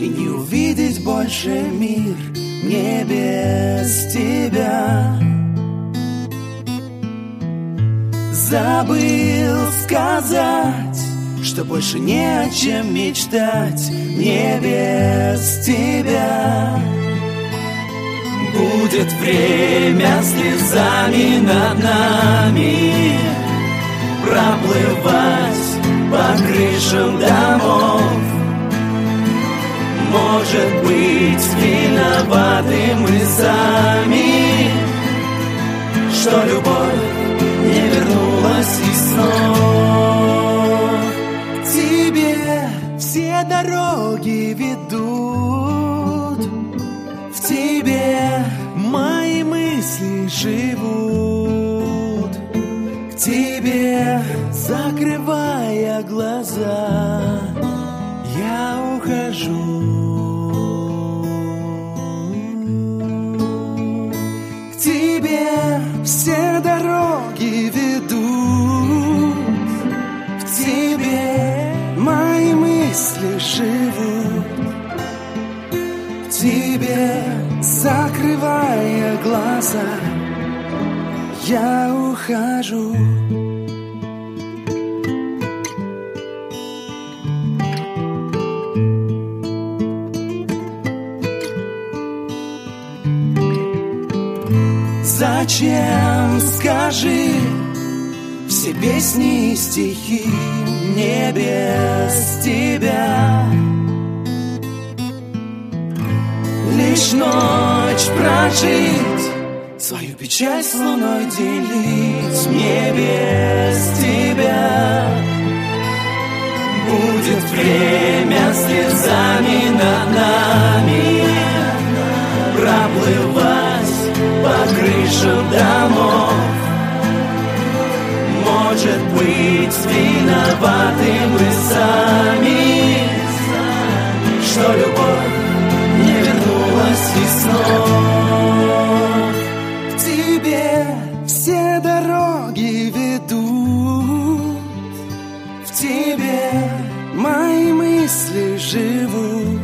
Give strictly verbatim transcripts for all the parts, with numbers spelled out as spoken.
и не увидеть больше мир мне без тебя. Забыл сказать, что больше не о чем мечтать мне без тебя. Будет время слезами над нами проплывать по крышам домов. Может быть, виноваты мы сами, что любовь не вернулась из снов. К тебе все дороги ведут, в тебе мои мысли живут. К тебе, закрывая глаза, я ухожу. К тебе все дороги ведут, в тебе мои мысли живут. К тебе, закрывая глаза, я ухожу. Зачем, скажи, все песни и стихи мне без тебя? Лишь ночь прожить, свою печаль с луной делить мне без тебя. Будет время слезами над нами проплывать по крышам домов. Может быть, виноваты мы сами, что любовь не вернулась из снов. К тебе все дороги ведут, в тебе мои мысли живут.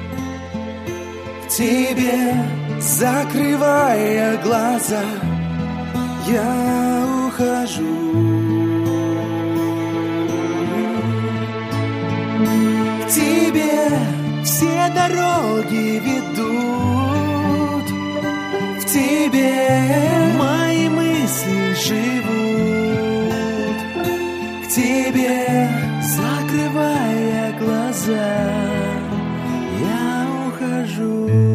К тебе, закрывая глаза, я ухожу. К тебе все дороги ведут, в тебе мои мысли живут. К тебе, закрывая глаза, я ухожу.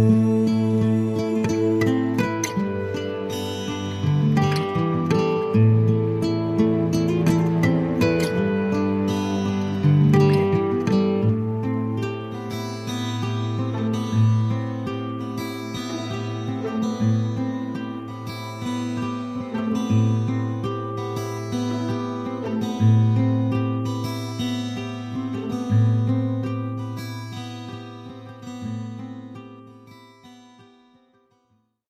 Thank you.